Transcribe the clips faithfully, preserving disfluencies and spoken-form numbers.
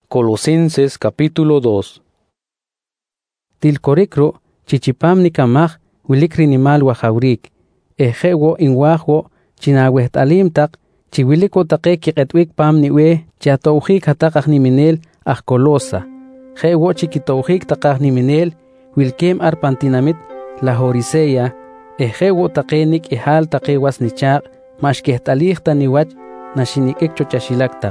Colosenses capítulo dos. Tilkorikro chichipam nikamaj wilikri nimal wajawrik. Ejewo inwajwo chinawet alimtak chiwiliko take kiqetwik pam niwe chiatouhik hatakaj niminel ajkolosa. Jewo chikitouhik takaj niminel wilkem arpantinamit la horiseya. Ejewo takenik ihal takewas nichaq mashkehtalih taniwach nashinikek chochashilaktak.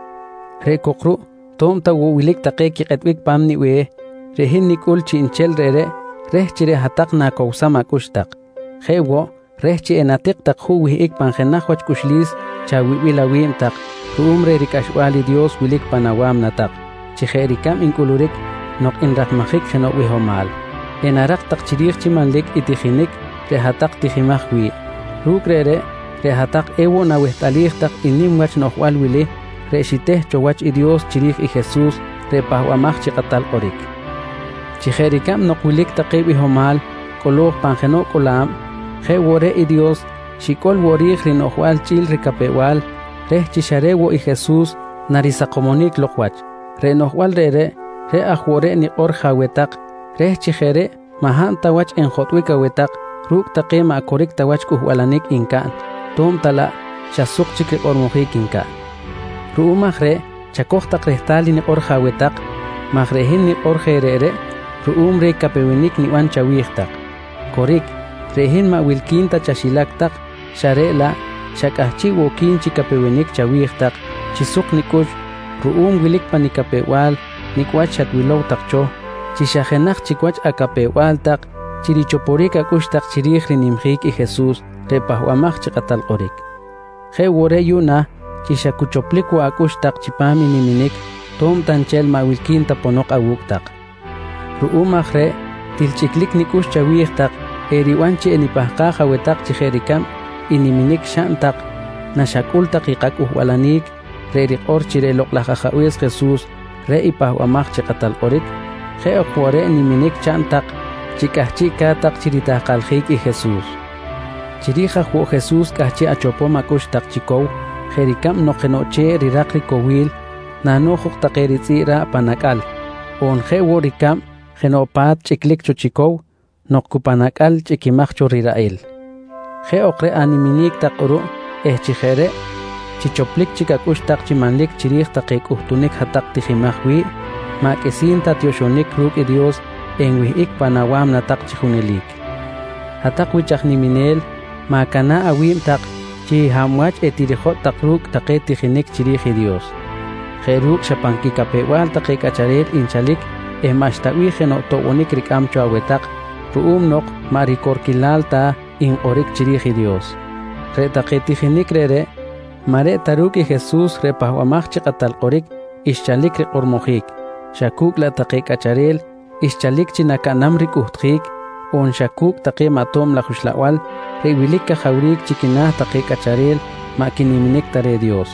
Rekokru tom tawo wilik take kiqetwik pam niwe rehin nikul chi inchel rere reh chire hatak na kousama kustak. Jewo reh chi enatik tak huwi ik panjenajwach kushlis chawiwilawim tak ruumre rikashwali Dios wilik panawam natak. Chijerikam inkulurik nok inrakmajik jeno wihomal. Enarak tak chirich chimanlik itijinik rehatak tijimajwi. Rukrere rehatak ewo nawehtalih tak inimwach nohwal wili reshiteh chowach i Dios chirich i Jesús repahwamaj chiqatal orik. Chijerikam nok wilik take wihomal koloj panjeno kolam jewore i Dios shikol worij rinohwal chil rikapewal reh chisharewo i Jesús narisakomonik lokwach. Renohwal rere re ajwore ni or jawetak reh chijere mahan tawach en jotwik awetak ruk take ma korik tawach kuhwalanik inkan tom tala shasuk chikri ormojik inkan. Ruumaj re chakoj tak rehtali ni or jawetak majrehin ni or jerere ruum re kapewinik ni wan chawihtak. Korik rehin ma wilkinta chashilaktak share la shakahchi wokin chikapewinik chawihtak chisuk nikush ruum wilik panikapewal nikwach chatwilow takcho chishajenaj chikwach akapewal tak chirichoporik akushtak chirij rinimjik i Jesús repahwamaj chiqatal qorik. Jewore yuna chishakuchoplikwa akushtak chipami niminik tom tanchel ma wilkinta ponok awuktak. Ruumaj re tilchiklik nikush chawihtak eriwanchi enipahqa jawetak chijerikam iniminik shantak nashakultak iqak uhwalanik re or chire loqlajajawis Jesús re ipahwamaj chiqatal qorik je okwore niminik chantak chikahchi katak chiritaqaljik i Jesús. Chirija jwo Jesús kahchi achopo makushtak chikow jerikam noqenoche rirakri kowil nanojuk takeritira panakal on jewo rikam genopat chiklik chochikow nokupanakal chikimaj chorirael. Je okre animinik takuru eh chijere chichoplik chikakushtak chimanlik chirij takek uhtunik hatak tijimajwi ma kesinta tioshonik ruk i Dios en wihik panawam natak chijunelik. Hatak wichaj niminel ma kana awim tak chi hamwach etirijot tak ruk take tijinik chirij i Dios. Jeruk shapankikapewal take kacharel inchalik eh mashtawi jeno towonik rikam choawetak ruum nok marikorkilalta in orik chirij i Dios. Re take tijinik rere mare taruk i Jesús repahwamaj chiqatal qorik ischalik riqormojik shakuk la take kacharel ischalik chinakanam rikuhtjik on shakuk take matom la jushlawal rewilik kajawrik chikinaj take kacharel ma kiniminik tare Dios.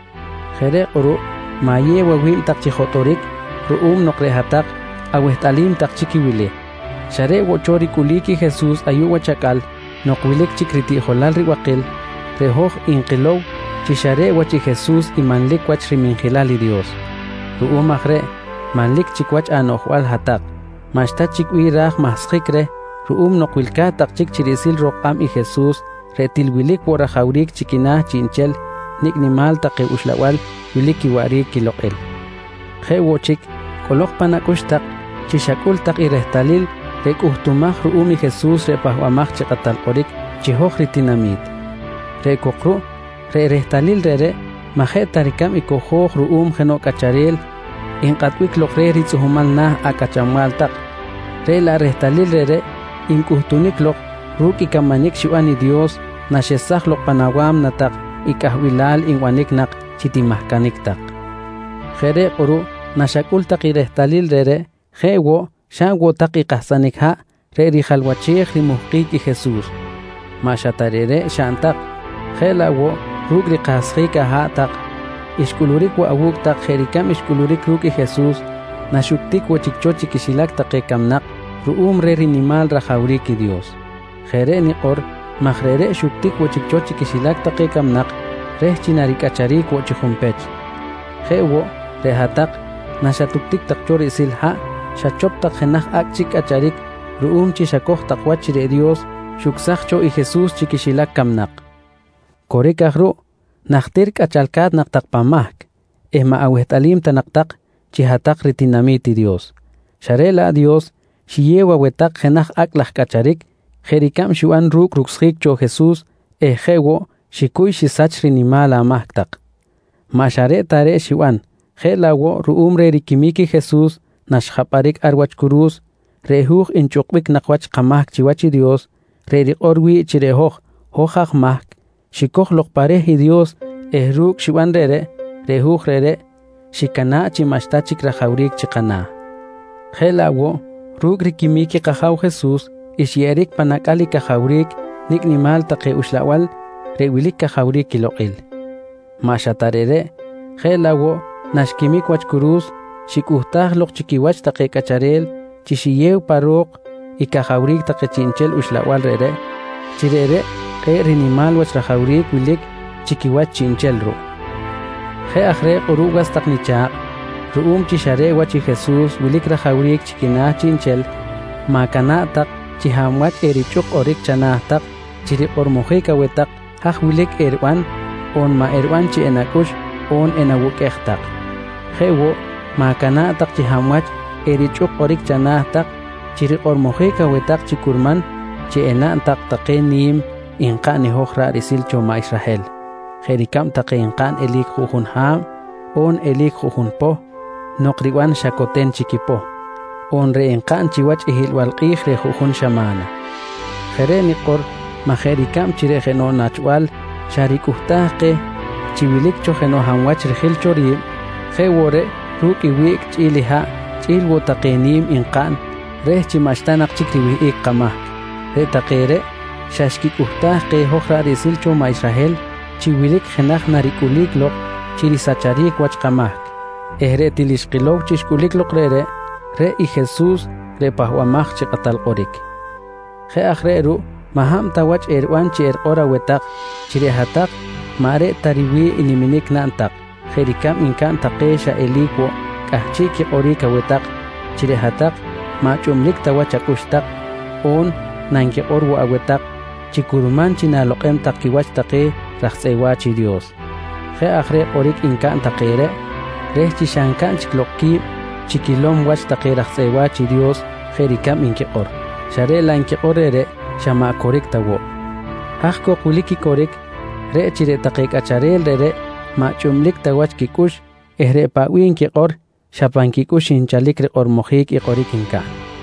Jere uru maye wawim tak chijotorik ruum nok rehatak awehtalim tak chikiwile share wochori kuliki Jesús ayuwa chakal nok wilik chikriti jolal riwaqil rehoj inqilow chishare wachi Jesús y manlik wach riminjilali Dios. Ruumaj re manlik chikwach anohwal hatak mashta chikwi raj mahskikre ruum nokwilka tak chik chirisil roqam i Jesús retilwilik worajawrik chikinaj chinchel niknimal take ushlawal wilik kiwarik kiloqel. Jewo chik kolok panakushtak chishakul tak i rehtalil rekuhtumaj ruum i Jesús repahwamaj chiqatal qorik chihoj ritinamit. Rekokru re rehtalil rere maje tarikam ikojoj ruum jeno kacharel inqatwik lokre ritzuhumal nah akachamal tak re la rehtalil rere inkuhtunik lok ruk ikamanik shuani Dios nashesaj lok panawam natak ikahwilal inwanik nak chitimahkanik tak. Jere uru nashakul tak rehtalil rere jewo shawo tak ikahsanik ha re rijalwachej rimuhqik i Jesús. Mashatarere shantak jelawo ruk riqasjik aha tak ishkulurik wa awuk tak jerikam ishkulurik ruk i Jesús nashuktik wa chikchochi kishilak take kamnak ruum re rinimal rajawrik i Dios. Jere ni or majrere shuktik wa chikchochi kishilak take kamnak reh chinarikacharik wa chijumpech. Jewo rehatak nashatuktik tak chori silha shachop tak jenaj akchik acharik ruum chi shakoh tak wachire Dios shuksachcho y Jesús chikishilak kamnak korikahru nachtir kachalkat naktak pamak ehma awehtalim tanaktak chihatak ritinamiti Dios sharela Dios shiyewa wetak jenaj aklaj kacharik jerikam shuan ruk ruksjikcho Jesús ejewo shikuy shisach rinimala mahtak mashare tare shiwan Jelawo ruumre rikimiki Jesús nashhaparik arwach kurus rehuj inchukbik nakwach qamak chiwachi Dios re orwi chirehoj hojaj mak shikoh lokpareji Dios ehruk shiwan rere rehuj rere shikana chimashtachik rajaurik chikana Jelawo ruk rikimiki qajaw Jesús ishyerik panakali kajaurik niknimal taqe ushlawal rewilik kajaurik kiloqil mashatarere Jelawo nashkimik wach kurus shikuhtaj lok chikiwach taqe kacharel chishiyew parok y kajaurik taqe chinchel ushlawal rere chirere qe rinimal wach rajaurik wilik chikiwach chinchel ru je ajre qurugas taqnichaq ruum chishare wachi Jesús wilik rajaurik chikina chinchel makana taq chihamwach erichuk orik chanah taq chiri ormojika wetak haj wilik erwan on ma erwan chi enakush on enawukej taq Jewo makana tak chihamwach erichuk orik chanah tak chiri ormojika wetak chikurman chi ena tak taqenim inqa ni hojra risil choma Israel jerikam taqe inqan elik jujun ham on elik jujun po noqriwan shakoten chikipo on re inqan chiwach ihilwalqij re jujun shamana jere niqor majerikam chire jeno nachwal sharikuhtaqe chiwilik cho jeno hamwach rijil chori Jewore ruk iwik chiliha chilwo taqenim inqan reh chimashtanak chikriwi iqama re taqere shashkikuhtaq qe hojra risil choma Israel chiwilik jenaj narikulik lok chirisacharik wachqamak ehre tilishqilok chishkulik lok rere re y Jesús re pahwamaj chiqatal qorik je ajreru maham tawach erwan chi erqora wetak chirehatak mare tariwi iniminik nantak jerikam inkan taqesha elikwo kahchiki qorika wetak chirehatak machumlik tawachakushtak on nanki orwo awetak chikurman chinaloqem takiwach taqe rajtsewachi Dios je ajre qorik inkan taqere reh chishankan chiklokki chikilom wach taqe rajtsewachi Dios jerikam inki qor share lanki qorere shama korik tawo hajko quliki korik re chire taqe kacharel rere machumlik tawach kikush ehre pawin ki qor shapan kikush inchalik re ormojik y qorik inka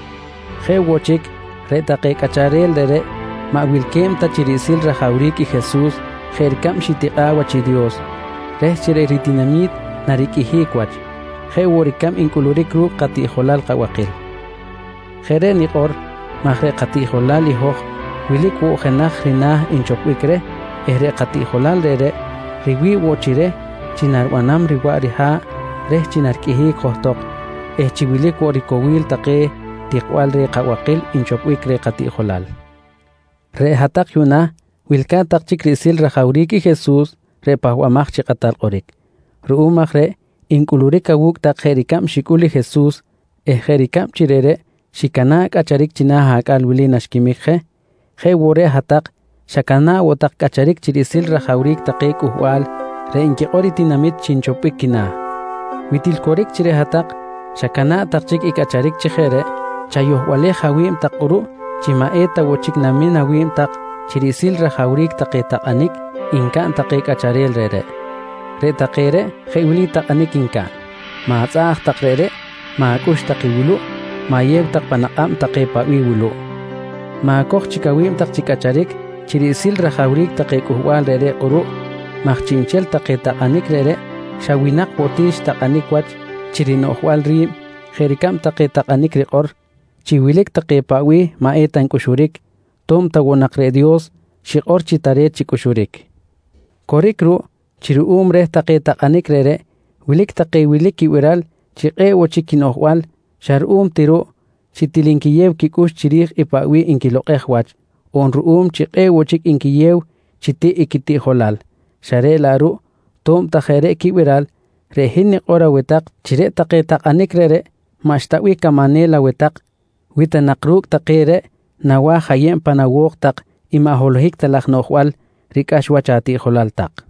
je wochik re taqe kacharel dere ma wilkem ta chirisil rajaurik y Jesús jerkam shitiqa wachi Dios re chire ritinamit narikihik wach je worikam inkulurik ru qati holal qawaqil jere ni qor mahre qati holal i hoj wilik wo jenaj rinaj inchopwikre ehre qati holal dere riwi wochire chinarwanam riwariha reh chinarkihi kohtok eh chiwilik worikowil taqe tiqwal re qawaqil inchopwik re qati holal re hatak yuna wilka tak chikrisil rajauriki Jesús re pahwamaj chiqatal qorik ruumaj re inkulurik awuk tak jerikam shikuli Jesús eh jerikam chirere shikana kacharik chinaha akal wili nashkimikje je wore hatak shakana wotak kacharik chirisil rajaurik taqe kuhwal re inki qori tinamit chinchopik kina witil korik chire hatak shakana taqchik ikacharik chijere chayoh wale hawim taquru chimaeta wochik namin hawim taq chirisil rajaurik taqe taqanik inkan taqe kacharel rere re taqere jewili taqanik inkan ma tsaq taqrere ma kush taqi ma yeb taq panaqam taqe pawi wulu ma koch chikawim taq chikacharik chirisil rajaurik taqe kuhwal rere quru machchinchel taqe taqanik rere shawinak potish taqanik wach chirinohwal rim jerikam taqe taqanik riqor chiwilik taqe pawi ma etan kushurik tom tawonak re Dios shiqor chitare chikushurik korikru chiru umre taqe taqanik rere wilik taqe wilik kiwiral chiqe wochikinohwal shar'um tiru chitilinkiyew kikush chirij ipawi inkiloqej wach on ru'um chiqe wochik inkiyew chiti ikiti holal share laru tom tajere kiwiral rehini qora wetaq chire taqe taqanikrere mashtawi kamanela wetaq wita naqruk taqere nawa hayem panawok taq ima holohik talaq nohwal rikash wachati holaltaq.